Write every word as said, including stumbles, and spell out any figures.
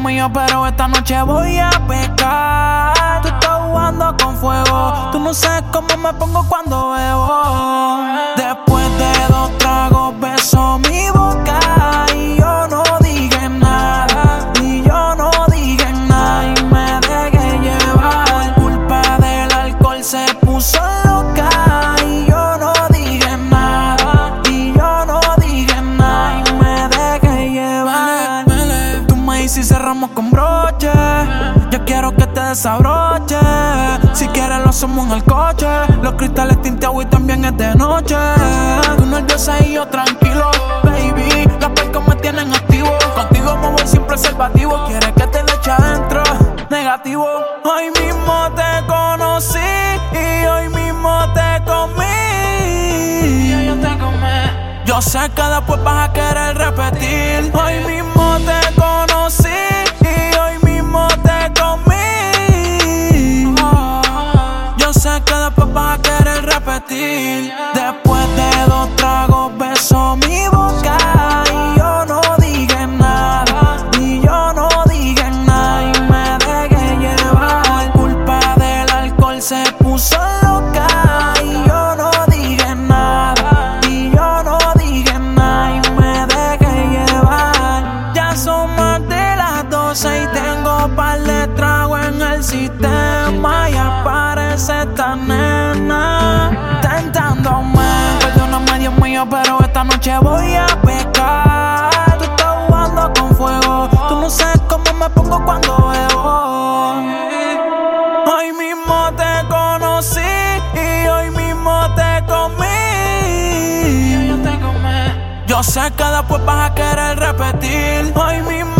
mío, pero esta noche voy a pecar. Tú estás jugando con fuego, tú no sabes cómo me pongo cuando bebo. Después de dos tragos beso mi boca y yo no dije nada, y yo no dije nada y me dejé llevar. Por culpa del alcohol se puso loca y yo no dije nada, y yo no dije nada y me dejé llevar. Tú me dices si cerramos con broche, yo quiero que te desabroche. Si quieres lo hacemos en el coche, los cristales tinteados y también es de noche. Tú nerviosa y yo tranquilo, baby, las percos me tienen activo. Contigo me voy sin preservativo, quieres que te le eche adentro, negativo. Hoy mismo te conocí y hoy mismo te comí. Ya yo te comí. Yo sé que después vas a querer repetir. Hoy mismo te conocí y hoy mismo te comí. Yo sé que después vas a querer repetir. Después de dos tragos beso mi boca y yo no dije nada, y yo no dije nada y me dejé llevar. Por culpa del alcohol se puso loca y yo no dije nada, y yo no dije nada y me dejé llevar. Ya son más de las doce y tengo par de tragos en el sistema y aparece esta nena tentándome. Perdóname, Dios mío, pero esta noche voy a pecar. Tú estás jugando con fuego, tú no sabes cómo me pongo cuando bebo. Hoy mismo te conocí y hoy mismo te comí. Yo sé que después vas a querer repetir. Hoy mismo